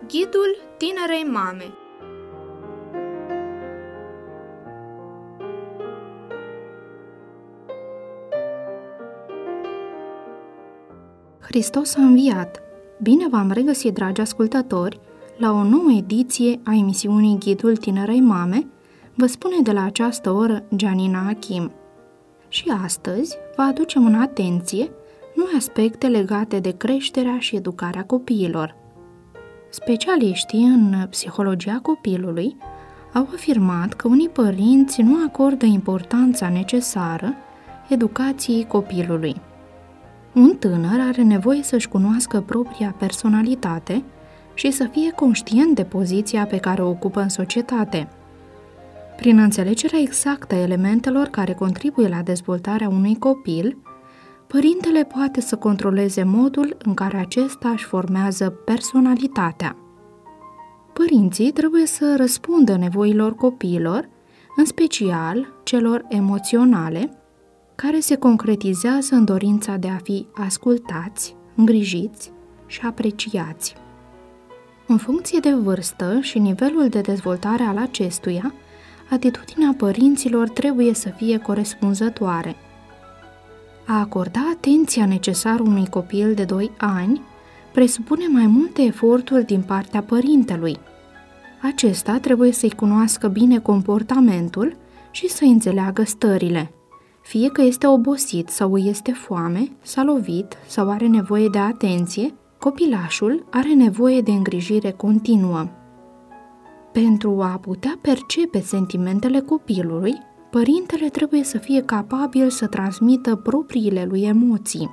Ghidul tinerei mame. Hristos a înviat! Bine v-am regăsit, dragi ascultători, la o nouă ediție a emisiunii Ghidul tinerei mame, vă spune de la această oră Gianina Achim. Și astăzi vă aducem în atenție noi aspecte legate de creșterea și educarea copiilor. Specialiștii în psihologia copilului au afirmat că unii părinți nu acordă importanța necesară educației copilului. Un tânăr are nevoie să-și cunoască propria personalitate și să fie conștient de poziția pe care o ocupă în societate. Prin înțelegerea exactă a elementelor care contribuie la dezvoltarea unui copil, părintele poate să controleze modul în care acesta își formează personalitatea. Părinții trebuie să răspundă nevoilor copiilor, în special celor emoționale, care se concretizează în dorința de a fi ascultați, îngrijiți și apreciați. În funcție de vârstă și nivelul de dezvoltare al acestuia, atitudinea părinților trebuie să fie corespunzătoare. A acorda atenția necesară unui copil de 2 ani presupune mai multe eforturi din partea părintelui. Acesta trebuie să-i cunoască bine comportamentul și să-i înțeleagă stările. Fie că este obosit sau îi este foame, s-a lovit sau are nevoie de atenție, copilașul are nevoie de îngrijire continuă. Pentru a putea percepe sentimentele copilului, părintele trebuie să fie capabil să transmită propriile lui emoții.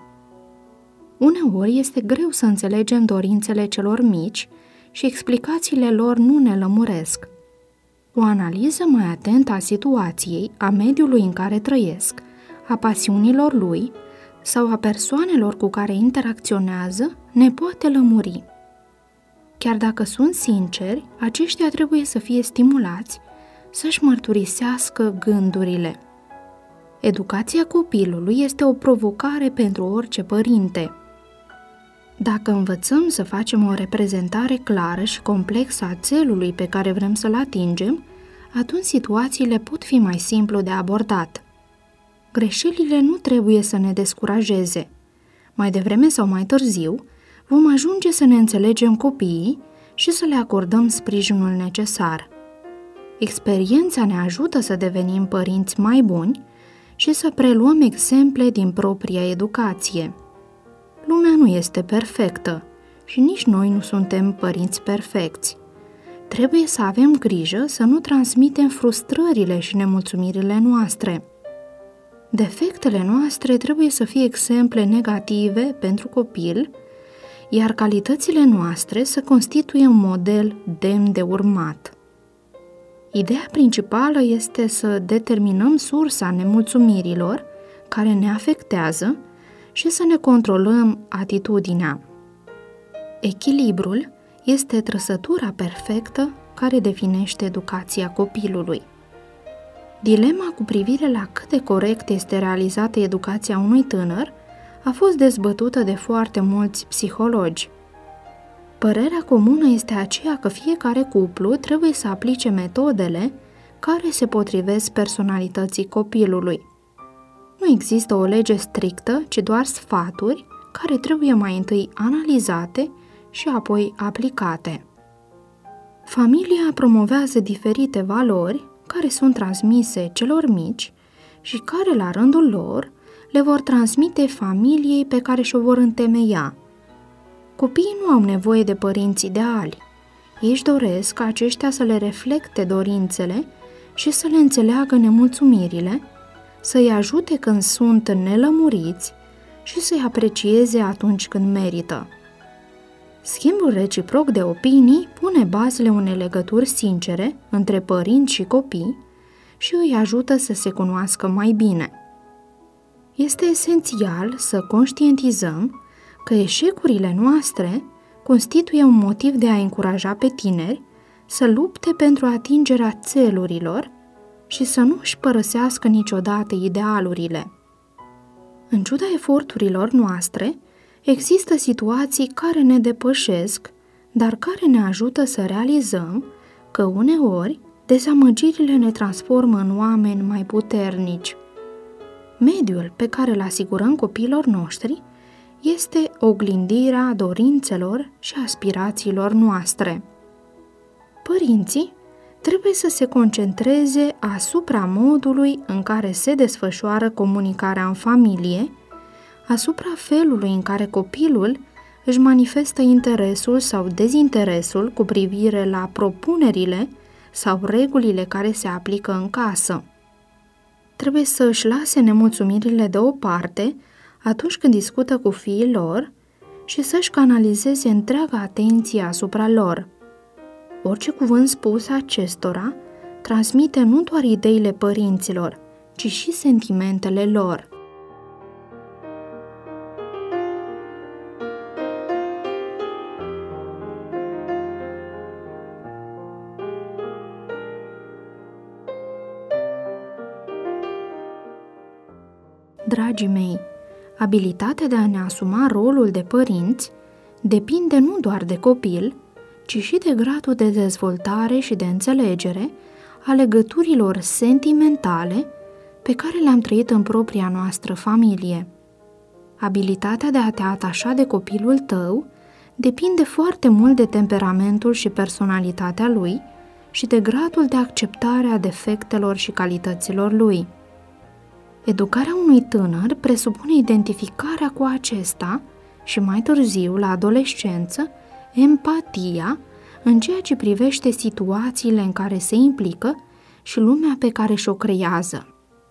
Uneori este greu să înțelegem dorințele celor mici și explicațiile lor nu ne lămuresc. O analiză mai atentă a situației, a mediului în care trăiesc, a pasiunilor lui sau a persoanelor cu care interacționează ne poate lămuri. Chiar dacă sunt sinceri, aceștia trebuie să fie stimulați să-și mărturisească gândurile. Educația copilului este o provocare pentru orice părinte. Dacă învățăm să facem o reprezentare clară și complexă a țelului pe care vrem să-l atingem, atunci situațiile pot fi mai simplu de abordat. Greșelile nu trebuie să ne descurajeze. Mai devreme sau mai târziu, vom ajunge să ne înțelegem copiii și să le acordăm sprijinul necesar. Experiența ne ajută să devenim părinți mai buni și să preluăm exemple din propria educație. Lumea nu este perfectă și nici noi nu suntem părinți perfecți. Trebuie să avem grijă să nu transmitem frustrările și nemulțumirile noastre. Defectele noastre trebuie să fie exemple negative pentru copil, iar calitățile noastre să constituie un model demn de urmat. Ideea principală este să determinăm sursa nemulțumirilor care ne afectează și să ne controlăm atitudinea. Echilibrul este trăsătura perfectă care definește educația copilului. Dilema cu privire la cât de corect este realizată educația unui tânăr a fost dezbătută de foarte mulți psihologi. Părerea comună este aceea că fiecare cuplu trebuie să aplice metodele care se potrivesc personalității copilului. Nu există o lege strictă, ci doar sfaturi care trebuie mai întâi analizate și apoi aplicate. Familia promovează diferite valori care sunt transmise celor mici și care, la rândul lor, le vor transmite familiei pe care și-o vor întemeia. Copiii nu au nevoie de părinți ideali. Ei își doresc ca aceștia să le reflecte dorințele și să le înțeleagă nemulțumirile, să-i ajute când sunt nelămuriți și să-i aprecieze atunci când merită. Schimbul reciproc de opinii pune bazele unei legături sincere între părinți și copii și îi ajută să se cunoască mai bine. Este esențial să conștientizăm că eșecurile noastre constituie un motiv de a încuraja pe tineri să lupte pentru atingerea țelurilor și să nu își părăsească niciodată idealurile. În ciuda eforturilor noastre, există situații care ne depășesc, dar care ne ajută să realizăm că uneori dezamăgirile ne transformă în oameni mai puternici. Mediul pe care îl asigurăm copiilor noștri este oglindirea dorințelor și aspirațiilor noastre. Părinții trebuie să se concentreze asupra modului în care se desfășoară comunicarea în familie, asupra felului în care copilul își manifestă interesul sau dezinteresul cu privire la propunerile sau regulile care se aplică în casă. Trebuie să își lase nemulțumirile deoparte atunci când discută cu fiii lor și să-și canalizeze întreaga atenție asupra lor. Orice cuvânt spus acestora transmite nu doar ideile părinților, ci și sentimentele lor. Dragii mei, abilitatea de a ne asuma rolul de părinți depinde nu doar de copil, ci și de gradul de dezvoltare și de înțelegere a legăturilor sentimentale pe care le-am trăit în propria noastră familie. Abilitatea de a te atașa de copilul tău depinde foarte mult de temperamentul și personalitatea lui și de gradul de acceptare a defectelor și calităților lui. Educarea unui tânăr presupune identificarea cu acesta și mai târziu, la adolescență, empatia în ceea ce privește situațiile în care se implică și lumea pe care și-o creează.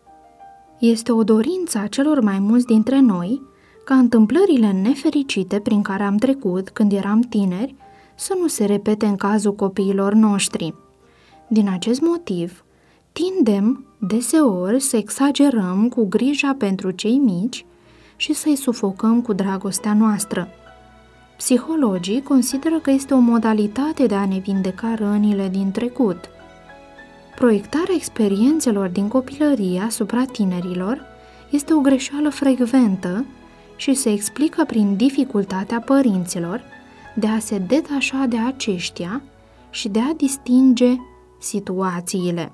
Este o dorință a celor mai mulți dintre noi ca întâmplările nefericite prin care am trecut când eram tineri să nu se repete în cazul copiilor noștri. Din acest motiv, tindem deseori să exagerăm cu grija pentru cei mici și să-i sufocăm cu dragostea noastră. Psihologii consideră că este o modalitate de a ne vindeca rănile din trecut. Proiectarea experiențelor din copilărie asupra tinerilor este o greșeală frecventă și se explică prin dificultatea părinților de a se detașa de aceștia și de a distinge situațiile.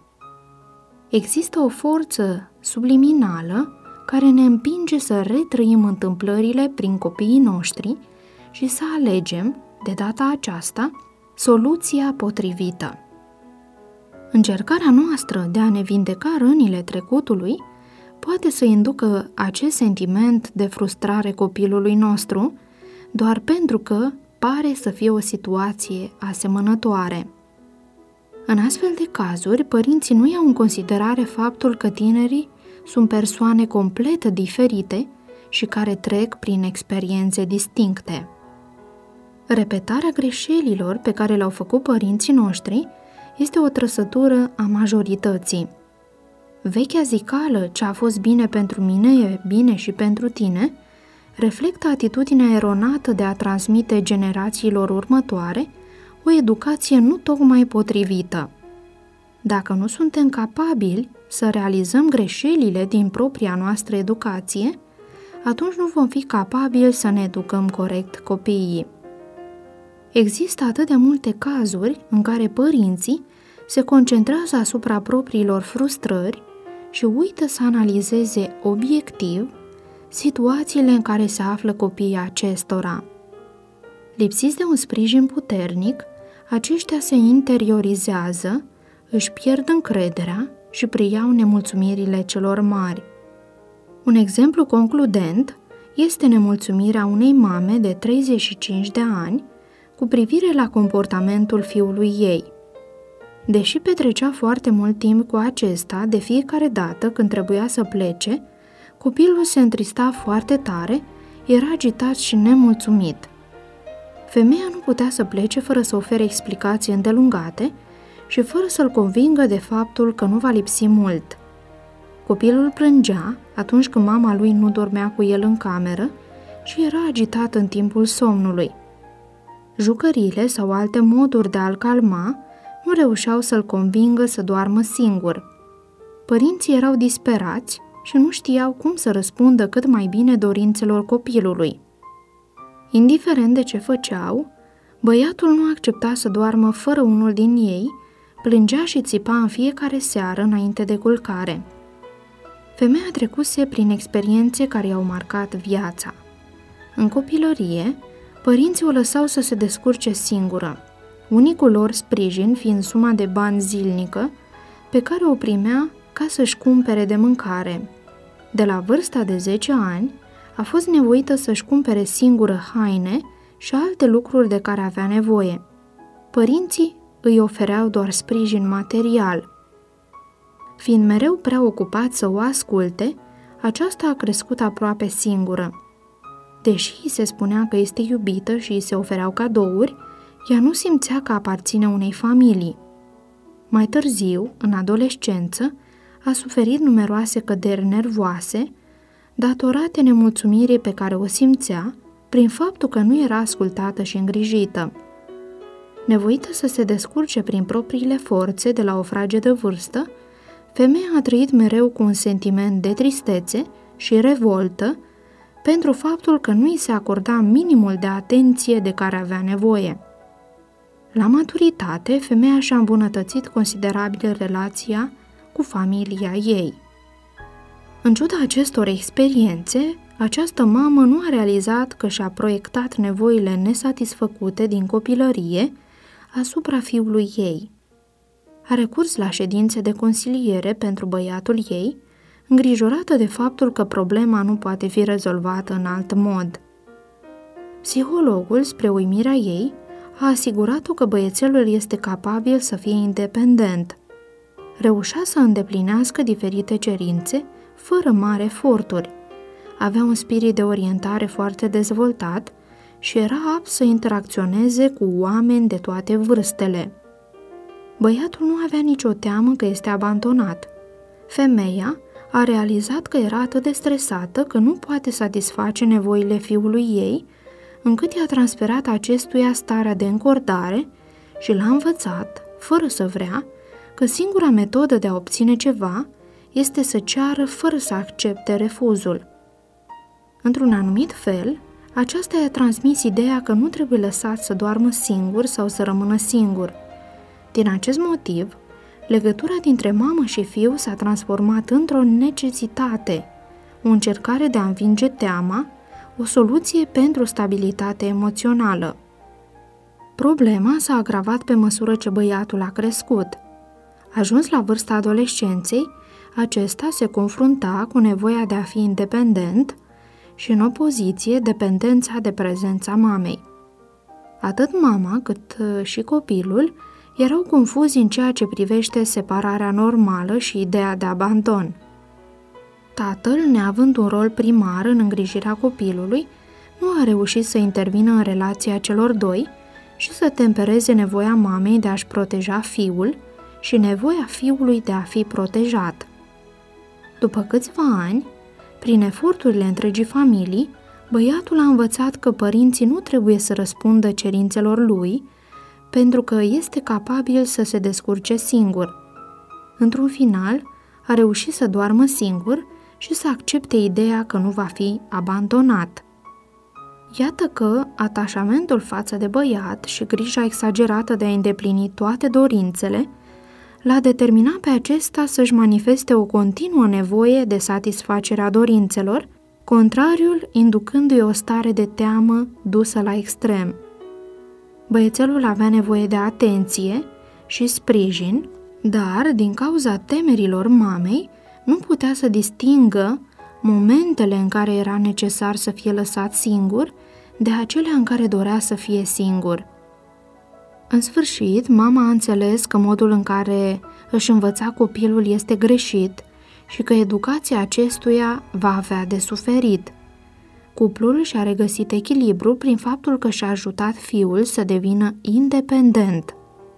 Există o forță subliminală care ne împinge să retrăim întâmplările prin copiii noștri și să alegem, de data aceasta, soluția potrivită. Încercarea noastră de a ne vindeca rănile trecutului poate să inducă acest sentiment de frustrare copilului nostru, doar pentru că pare să fie o situație asemănătoare. În astfel de cazuri, părinții nu iau în considerare faptul că tinerii sunt persoane complet diferite și care trec prin experiențe distincte. Repetarea greșelilor pe care le-au făcut părinții noștri este o trăsătură a majorității. Vechea zicală, ce a fost bine pentru mine e bine și pentru tine, reflectă atitudinea eronată de a transmite generațiilor următoare o educație nu tocmai potrivită. Dacă nu suntem capabili să realizăm greșelile din propria noastră educație, atunci nu vom fi capabili să ne educăm corect copiii. Există atât de multe cazuri în care părinții se concentrează asupra propriilor frustrări și uită să analizeze obiectiv situațiile în care se află copiii acestora. Lipsiți de un sprijin puternic, aceștia se interiorizează, își pierd încrederea și preiau nemulțumirile celor mari. Un exemplu concludent este nemulțumirea unei mame de 35 de ani cu privire la comportamentul fiului ei. Deși petrecea foarte mult timp cu acesta, de fiecare dată când trebuia să plece, copilul se întrista foarte tare, era agitat și nemulțumit. Femeia nu putea să plece fără să ofere explicații îndelungate și fără să-l convingă de faptul că nu va lipsi mult. Copilul plângea atunci când mama lui nu dormea cu el în cameră și era agitat în timpul somnului. Jucăriile sau alte moduri de a-l calma nu reușeau să-l convingă să doarmă singur. Părinții erau disperați și nu știau cum să răspundă cât mai bine dorințelor copilului. Indiferent de ce făceau, Băiatul nu accepta să doarmă fără unul din ei, plângea și țipa în fiecare seară înainte de culcare. Femeia trecuse prin experiențe care i-au marcat viața. În copilărie, părinții o lăsau să se descurce singură, unicul lor sprijin fiind suma de bani zilnică pe care o primea ca să-și cumpere de mâncare. De la vârsta de 10 ani, a fost nevoită să-și cumpere singură haine și alte lucruri de care avea nevoie. Părinții îi ofereau doar sprijin material. Fiind mereu prea ocupat să o asculte, aceasta a crescut aproape singură. Deși îi se spunea că este iubită și îi se ofereau cadouri, ea nu simțea că aparține unei familii. Mai târziu, în adolescență, a suferit numeroase căderi nervoase, datorate nemulțumirii pe care o simțea prin faptul că nu era ascultată și îngrijită. Nevoită să se descurce prin propriile forțe de la o fragedă vârstă, femeia a trăit mereu cu un sentiment de tristețe și revoltă pentru faptul că nu îi se acorda minimul de atenție de care avea nevoie. La maturitate, femeia și-a îmbunătățit considerabil relația cu familia ei. În ciuda acestor experiențe, această mamă nu a realizat că și-a proiectat nevoile nesatisfăcute din copilărie asupra fiului ei. A recurs la ședințe de consiliere pentru băiatul ei, îngrijorată de faptul că problema nu poate fi rezolvată în alt mod. Psihologul, spre uimirea ei, a asigurat-o că băiețelul este capabil să fie independent. Reușea să îndeplinească diferite cerințe fără mari eforturi. Avea un spirit de orientare foarte dezvoltat și era apt să interacționeze cu oameni de toate vârstele. Băiatul nu avea nicio teamă că este abandonat. Femeia a realizat că era atât de stresată că nu poate satisface nevoile fiului ei, încât i-a transferat acestuia starea de încordare și l-a învățat, fără să vrea, că singura metodă de a obține ceva este să ceară fără să accepte refuzul. Într-un anumit fel, aceasta i-a transmis ideea că nu trebuie lăsat să doarmă singur sau să rămână singur. Din acest motiv, legătura dintre mamă și fiu s-a transformat într-o necesitate, o încercare de a învinge teama, o soluție pentru stabilitate emoțională. Problema s-a agravat pe măsură ce băiatul a crescut. Ajuns la vârsta adolescenței, acesta se confrunta cu nevoia de a fi independent și, în opoziție, dependența de prezența mamei. Atât mama cât și copilul erau confuzi în ceea ce privește separarea normală și ideea de abandon. Tatăl, neavând un rol primar în îngrijirea copilului, nu a reușit să intervină în relația celor doi și să tempereze nevoia mamei de a-și proteja fiul și nevoia fiului de a fi protejat. După câțiva ani, prin eforturile întregii familii, băiatul a învățat că părinții nu trebuie să răspundă cerințelor lui, pentru că este capabil să se descurce singur. Într-un final, a reușit să doarmă singur și să accepte ideea că nu va fi abandonat. Iată că atașamentul față de băiat și grija exagerată de a îndeplini toate dorințele l-a determinat pe acesta să-și manifeste o continuă nevoie de satisfacerea dorințelor, contrariul inducându-i o stare de teamă dusă la extrem. Băiețelul avea nevoie de atenție și sprijin, dar, din cauza temerilor mamei, nu putea să distingă momentele în care era necesar să fie lăsat singur de acelea în care dorea să fie singur. În sfârșit, mama a înțeles că modul în care își învăța copilul este greșit și că educația acestuia va avea de suferit. Cuplul și-a regăsit echilibru prin faptul că și-a ajutat fiul să devină independent.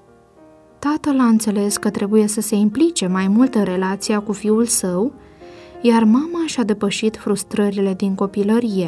Tatăl a înțeles că trebuie să se implice mai mult în relația cu fiul său, iar mama și-a depășit frustrările din copilărie.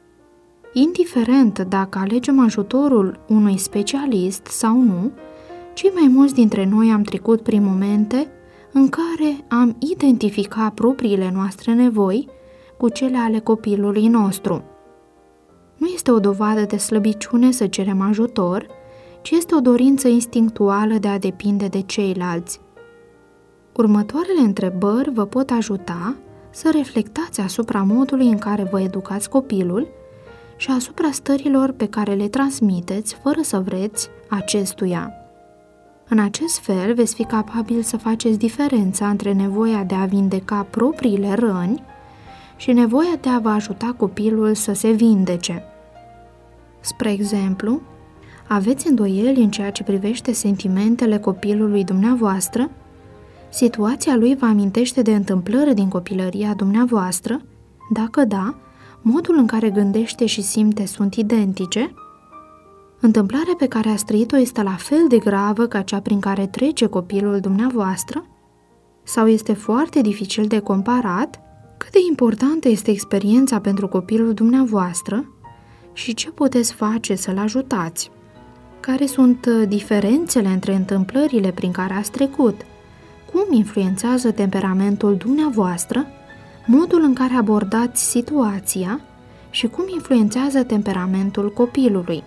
Indiferent dacă alegem ajutorul unui specialist sau nu, cei mai mulți dintre noi am trecut prin momente în care am identificat propriile noastre nevoi cu cele ale copilului nostru. Nu este o dovadă de slăbiciune să cerem ajutor, ci este o dorință instinctuală de a depinde de ceilalți. Următoarele întrebări vă pot ajuta să reflectați asupra modului în care vă educați copilul și asupra stărilor pe care le transmiteți fără să vreți acestuia. În acest fel veți fi capabil să faceți diferența între nevoia de a vindeca propriile răni și nevoia de a vă ajuta copilul să se vindece. Spre exemplu, aveți îndoieli în ceea ce privește sentimentele copilului dumneavoastră? Situația lui vă amintește de întâmplări din copilăria dumneavoastră? Dacă da, modul în care gândește și simte sunt identice? Întâmplarea pe care ați trăit-o este la fel de gravă ca cea prin care trece copilul dumneavoastră? Sau este foarte dificil de comparat? Cât de importantă este experiența pentru copilul dumneavoastră și ce puteți face să-l ajutați? Care sunt diferențele între întâmplările prin care ați trecut? Cum influențează temperamentul dumneavoastră, modul în care abordați situația și cum influențează temperamentul copilului?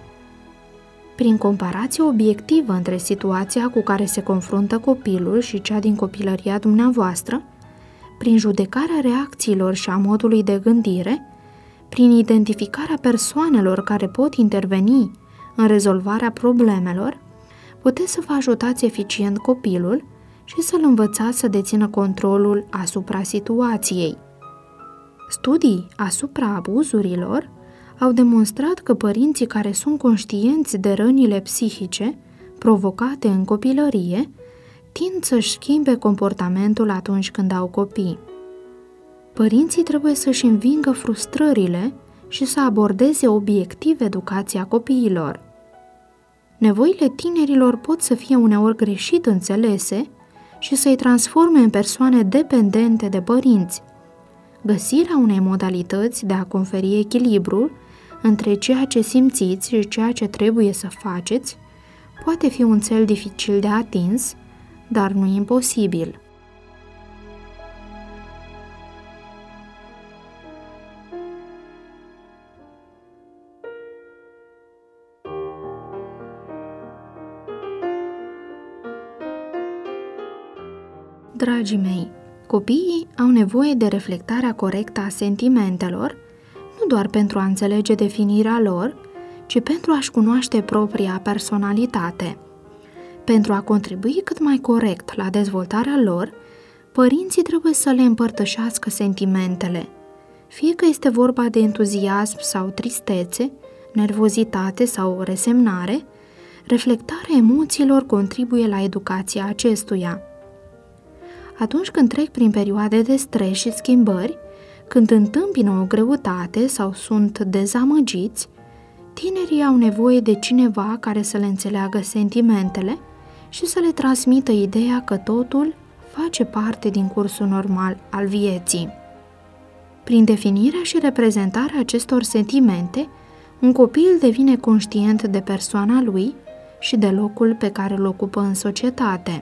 Prin comparație obiectivă între situația cu care se confruntă copilul și cea din copilăria dumneavoastră, prin judecarea reacțiilor și a modului de gândire, prin identificarea persoanelor care pot interveni în rezolvarea problemelor, puteți să vă ajutați eficient copilul și să-l învățați să dețină controlul asupra situației. Studii asupra abuzurilor au demonstrat că părinții care sunt conștienți de rănile psihice provocate în copilărie tind să-și schimbe comportamentul atunci când au copii. Părinții trebuie să-și învingă frustrările și să abordeze obiectiv educația copiilor. Nevoile tinerilor pot să fie uneori greșit înțelese și să-i transforme în persoane dependente de părinți. Găsirea unei modalități de a conferi echilibrul între ceea ce simțiți și ceea ce trebuie să faceți poate fi un țel dificil de atins, dar nu imposibil. Dragii mei, copiii au nevoie de reflectarea corectă a sentimentelor, nu doar pentru a înțelege definirea lor, ci pentru a-și cunoaște propria personalitate. Pentru a contribui cât mai corect la dezvoltarea lor, părinții trebuie să le împărtășească sentimentele, fie că este vorba de entuziasm sau tristețe, nervozitate sau resemnare, reflectarea emoțiilor contribuie la educația acestuia. Atunci când trec prin perioade de stres și schimbări, când întâmpină o greutate sau sunt dezamăgiți, tinerii au nevoie de cineva care să le înțeleagă sentimentele și să le transmită ideea că totul face parte din cursul normal al vieții. Prin definirea și reprezentarea acestor sentimente, un copil devine conștient de persoana lui și de locul pe care îl ocupă în societate.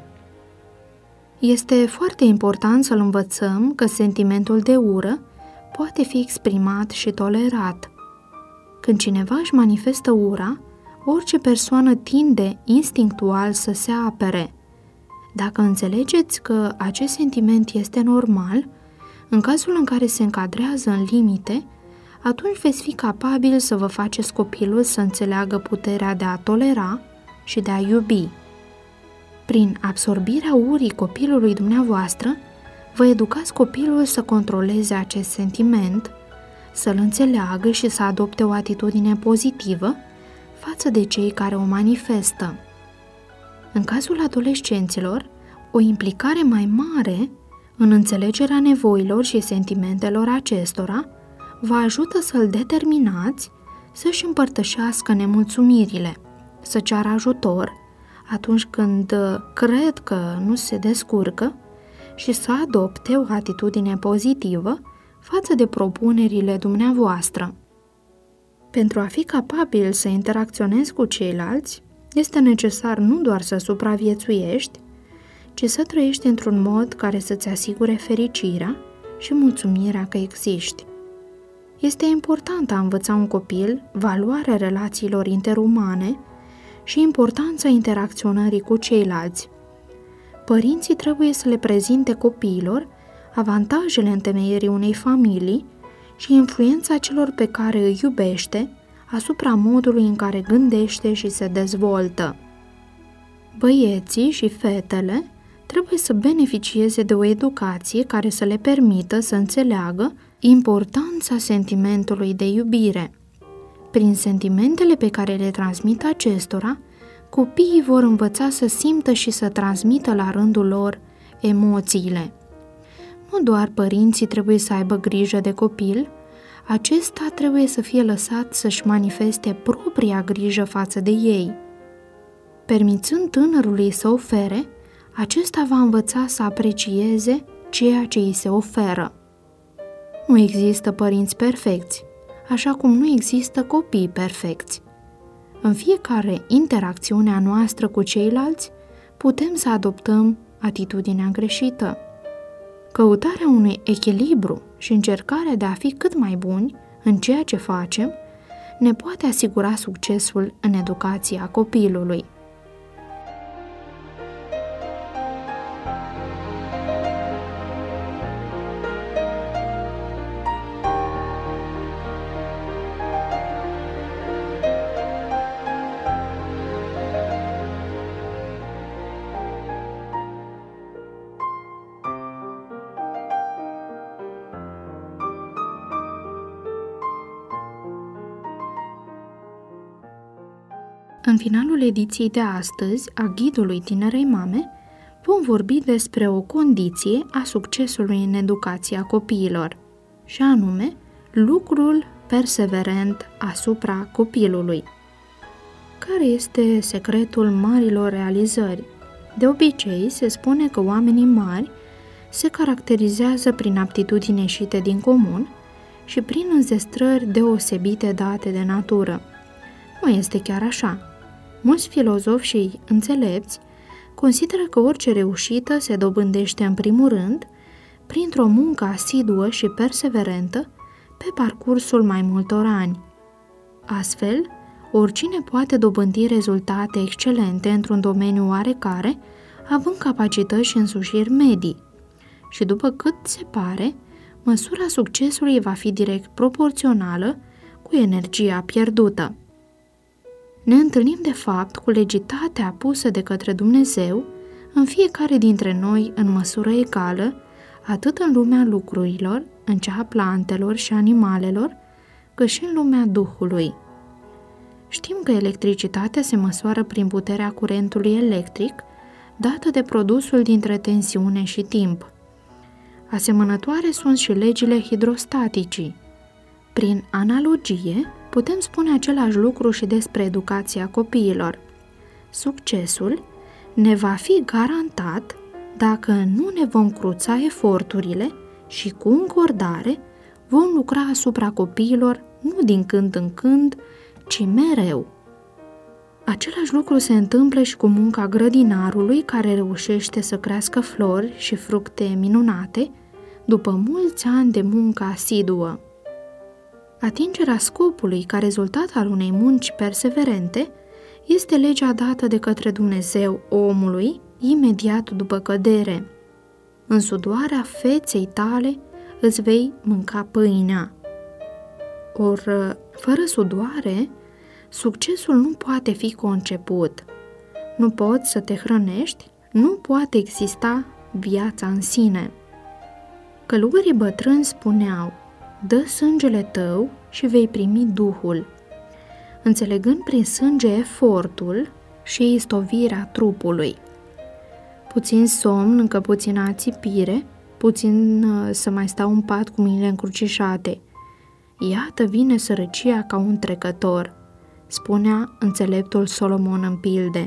Este foarte important să-l învățăm că sentimentul de ură poate fi exprimat și tolerat. Când cineva își manifestă ura, orice persoană tinde instinctual să se apere. Dacă înțelegeți că acest sentiment este normal, în cazul în care se încadrează în limite, atunci veți fi capabil să vă faceți copilul să înțeleagă puterea de a tolera și de a iubi. Prin absorbirea urii copilului dumneavoastră, vă educați copilul să controleze acest sentiment, să-l înțeleagă și să adopte o atitudine pozitivă față de cei care o manifestă. În cazul adolescenților, o implicare mai mare în înțelegerea nevoilor și sentimentelor acestora vă ajută să-l determinați să-și împărtășească nemulțumirile, să ceară ajutor atunci când cred că nu se descurcă și să adopte o atitudine pozitivă față de propunerile dumneavoastră. Pentru a fi capabil să interacționezi cu ceilalți, este necesar nu doar să supraviețuiești, ci să trăiești într-un mod care să-ți asigure fericirea și mulțumirea că existi. Este important a învăța un copil valoarea relațiilor interumane și importanța interacționării cu ceilalți. Părinții trebuie să le prezinte copiilor avantajele întemeierii unei familii și influența celor pe care îi iubește asupra modului în care gândește și se dezvoltă. Băieții și fetele trebuie să beneficieze de o educație care să le permită să înțeleagă importanța sentimentului de iubire. Prin sentimentele pe care le transmit acestora, copiii vor învăța să simtă și să transmită la rândul lor emoțiile. Nu doar părinții trebuie să aibă grijă de copil, acesta trebuie să fie lăsat să-și manifeste propria grijă față de ei. Permițând tânărului să ofere, acesta va învăța să aprecieze ceea ce îi se oferă. Nu există părinți perfecți, așa cum nu există copii perfecți. În fiecare interacțiune a noastră cu ceilalți, putem să adoptăm atitudinea greșită. Căutarea unui echilibru și încercarea de a fi cât mai buni în ceea ce facem ne poate asigura succesul în educația copilului. În finalul ediției de astăzi a Ghidului Tinerei Mame, vom vorbi despre o condiție a succesului în educația copiilor, și anume lucrul perseverent asupra copilului. Care este secretul marilor realizări? De obicei, se spune că oamenii mari se caracterizează prin aptitudini ieșite din comun și prin înzestrări deosebite date de natură. Nu este chiar așa. Mulți filozofi și înțelepți consideră că orice reușită se dobândește în primul rând printr-o muncă asiduă și perseverentă pe parcursul mai multor ani. Astfel, oricine poate dobândi rezultate excelente într-un domeniu oarecare, având capacități și însușiri medii. Și după cât se pare, măsura succesului va fi direct proporțională cu energia pierdută. Ne întâlnim de fapt cu legitatea pusă de către Dumnezeu în fiecare dintre noi în măsură egală, atât în lumea lucrurilor, în cea a plantelor și animalelor, cât și în lumea Duhului. Știm că electricitatea se măsoară prin puterea curentului electric, dată de produsul dintre tensiune și timp. Asemănătoare sunt și legile hidrostaticii. Prin analogie, putem spune același lucru și despre educația copiilor. Succesul ne va fi garantat dacă nu ne vom cruța eforturile și cu încordare vom lucra asupra copiilor nu din când în când, ci mereu. Același lucru se întâmplă și cu munca grădinarului care reușește să crească flori și fructe minunate după mulți ani de muncă asiduă. Atingerea scopului ca rezultat al unei munci perseverente este legea dată de către Dumnezeu omului imediat după cădere. În sudoarea feței tale îți vei mânca pâinea. Or, fără sudoare, succesul nu poate fi conceput. Nu poți să te hrănești, nu poate exista viața în sine. Călugării bătrâni spuneau: dă sângele tău și vei primi Duhul, înțelegând prin sânge efortul și istovirea trupului. Puțin somn, încă puțină ațipire, puțin să mai stau în pat cu mâinile încrucișate. Iată vine sărăcia ca un trecător, spunea înțeleptul Solomon în pilde.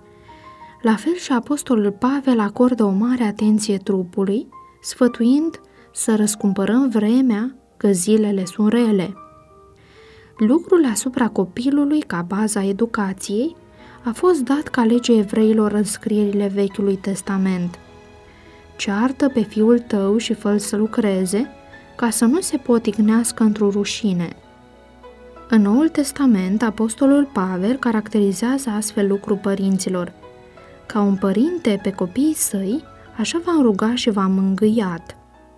La fel și apostolul Pavel acordă o mare atenție trupului, sfătuind să răscumpărăm vremea, că zilele sunt rele. Lucrul asupra copilului ca baza educației a fost dat ca lege evreilor în scrierile Vechiului Testament. Ceartă pe fiul tău și fă-l să lucreze, ca să nu se potignească într-o rușine. În Noul Testament, apostolul Pavel caracterizează astfel lucrul părinților. Ca un părinte pe copiii săi, așa v-am rugat și v-am mângâiat.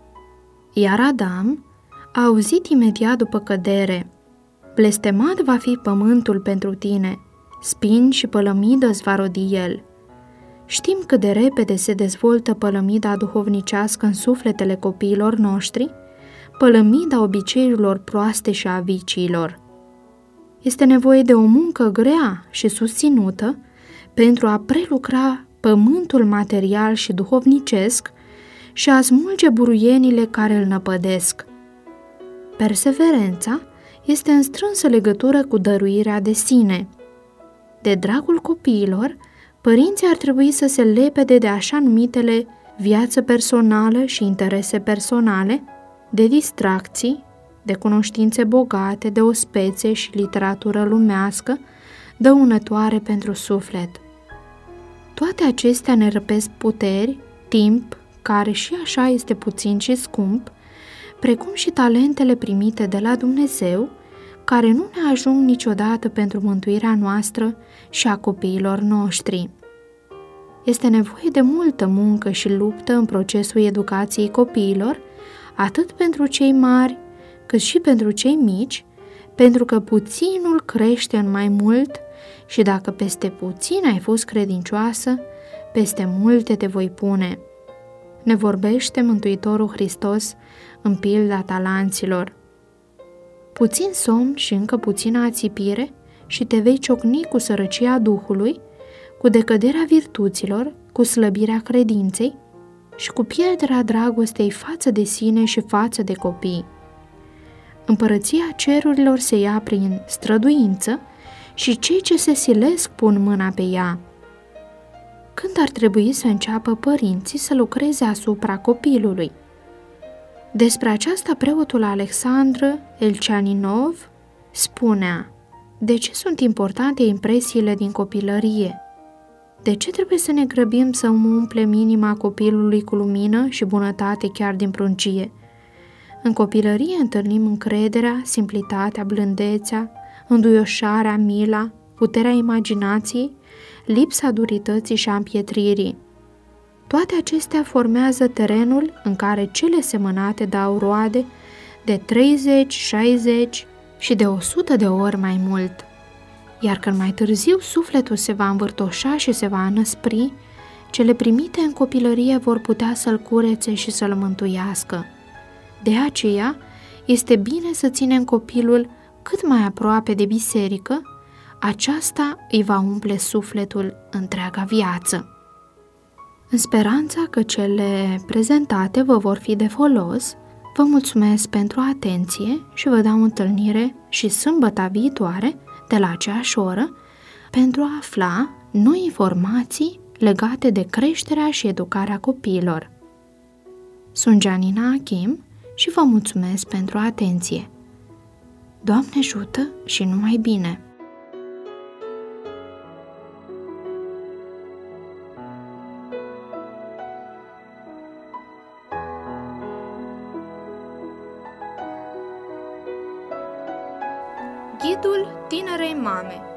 Iar Adam a auzit imediat după cădere: blestemat va fi pământul pentru tine, spini și pălămidă îți va rodi el. Știm cât de repede se dezvoltă pălămida duhovnicească în sufletele copiilor noștri, pălămida obiceiurilor proaste și a viciilor. Este nevoie de o muncă grea și susținută pentru a prelucra pământul material și duhovnicesc și a smulge buruienile care îl năpădesc. Perseverența este în strânsă legătură cu dăruirea de sine. De dragul copiilor, părinții ar trebui să se lepede de așa numitele viață personală și interese personale, de distracții, de cunoștințe bogate, de ospețe și literatură lumească, dăunătoare pentru suflet. Toate acestea ne răpesc puteri, timp, care și așa este puțin și scump, precum și talentele primite de la Dumnezeu, care nu ne ajung niciodată pentru mântuirea noastră și a copiilor noștri. Este nevoie de multă muncă și luptă în procesul educației copiilor, atât pentru cei mari, cât și pentru cei mici, pentru că puținul crește în mai mult și dacă peste puțin ai fost credincioasă, peste multe te voi pune. Ne vorbește Mântuitorul Hristos în pilda talanților. Puțin somn și încă puțină ațipire și te vei ciocni cu sărăcia Duhului, cu decăderea virtuților, cu slăbirea credinței și cu pierderea dragostei față de sine și față de copii. Împărăția cerurilor se ia prin străduință și cei ce se silesc pun mâna pe ea. Când ar trebui să înceapă părinții să lucreze asupra copilului? Despre aceasta preotul Alexandru Elceaninov spunea: de ce sunt importante impresiile din copilărie? De ce trebuie să ne grăbim să umplem inima copilului cu lumină și bunătate chiar din pruncie? În copilărie întâlnim încrederea, simplitatea, blândețea, înduioșarea, mila, puterea imaginației, lipsa durității și a împietririi. Toate acestea formează terenul în care cele semănate dau roade de 30, 60 și de 100 de ori mai mult. Iar când mai târziu sufletul se va învârtoșa și se va înăspri, cele primite în copilărie vor putea să-l curețe și să-l mântuiască. De aceea, este bine să ținem copilul cât mai aproape de biserică, aceasta îi va umple sufletul întreaga viață. În speranța că cele prezentate vă vor fi de folos, vă mulțumesc pentru atenție și vă dau întâlnire și sâmbăta viitoare, de la aceeași oră, pentru a afla noi informații legate de creșterea și educarea copiilor. Sunt Gianina Achim și vă mulțumesc pentru atenție. Doamne ajută și numai bine! Ghidul tinerei mame.